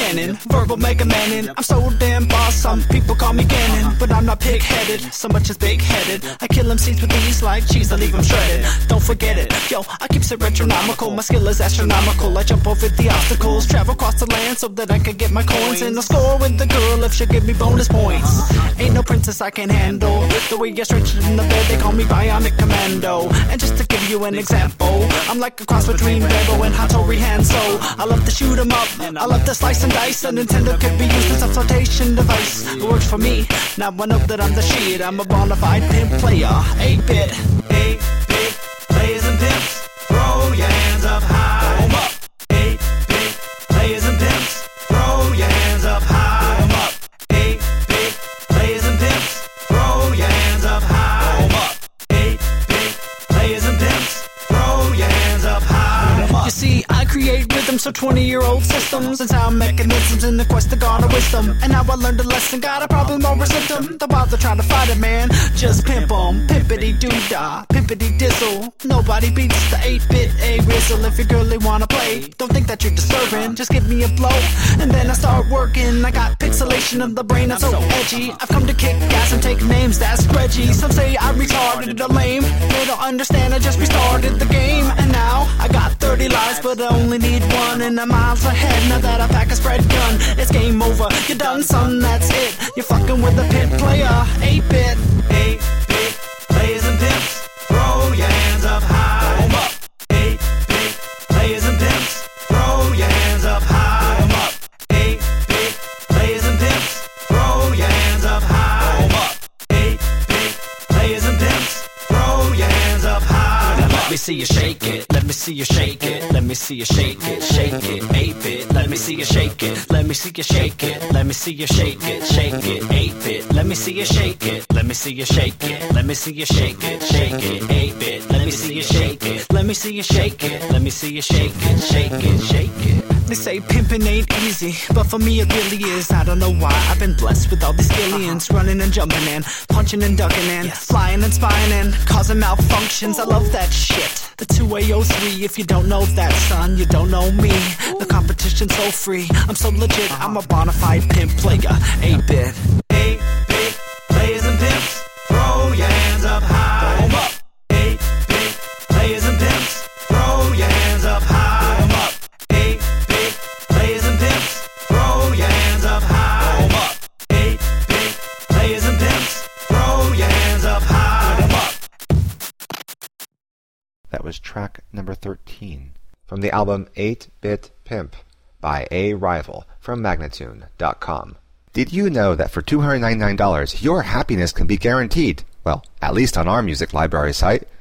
cannon, verbal Mega Manning. I'm so damn boss, some people call me Ganon, but I'm not pig-headed, so much as big-headed. I kill them seeds with these like cheese, I leave them shredded. Don't forget it, yo, I keep it retronomical. My skill is astronomical. I jump over the obstacles, travel across the land so that I can get my coins, and I'll score with the girl if she give me bonus points. Ain't no princess I can handle the way I stretch in the bed. They call me Bionic Commando. And just to give you an example, I'm like a cross between Rambo and Hattori Hanzo. I love to shoot 'em up, I love to slice and dice. A Nintendo could be used as a flotation device. It works for me, now I know that I'm the shit. I'm a bona fide pimp player, 8-bit. 8-bit players and pimps, throw your hands up high. Throw 'em up. 8-bit players and pimps, throw your hands up high. Throw 'em up. 8-bit players and pimps, throw your hands up high. Throw 'em up. 8-bit players and pimps, throw your hands up high. You see, I create rhythms for 20-year-old systems and sound mechanisms in the quest to garner wisdom. And now I learned a lesson, got a problem or a symptom. Don't bother trying to fight it, man, just pimp 'em. Pimpity-doo-dah, pimpity-dizzle. Nobody beats the 8-bit A-Rizzle. If your girlie wanna play, don't think that you're disturbing. Just give me a blow, and then I start working. I got pixelation of the brain, I'm so edgy. I've come to kick ass and take names, that's Reggie. Some say I'm retarded or lame. They don't understand, I just restarted the game. And now I got 30 lives, but I only need one. And I'm miles ahead now that I pack a spread gun. It's game over, you're done, son, that's it. You're fucking with a pimp player, 8-bit. 8-bit players and pimps, throw your hands up high. Throw 'em up. 8-bit players and pimps, throw your hands up high. Throw 'em up. 8-bit players and pimps, throw your hands up high. Throw 'em up. 8-bit players and pimps, throw your hands up high. Now let me see you shake it, let me see you shake it, let me see you shake it, shake it. 8-bit, let me see you shake it, let me see you shake it, let me see you shake it, shake it. 8-bit, let me see you shake it, let me see you shake it, let me see you shake it, shake it. 8-bit, let me see you shake it, let me see you shake it, let me see you shake it, shake it, shake it. They say pimping ain't easy, but for me it really is. I don't know why, I've been blessed with all these aliens, running and jumping and punching and ducking and flying and spying and causing malfunctions. I love that shit. The 2A03, if you don't know that, son, you don't know me. The competition's so free, I'm so legit, I'm a bona fide pimp player, 8-bit. 8-bit players and pimps, throw your hands up high. Throw 'em up. 8-bit players and pimps, throw your hands up high. Throw 'em up. 8-bit players and pimps, throw your hands up high. Throw 'em up. 8-bit players and pimps, throw your hands up high. Throw 'em up. That was track number 13 from the album 8-Bit Pimp by A Rival from Magnatune.com. Did you know that for $299 your happiness can be guaranteed? Well, at least on our music library site.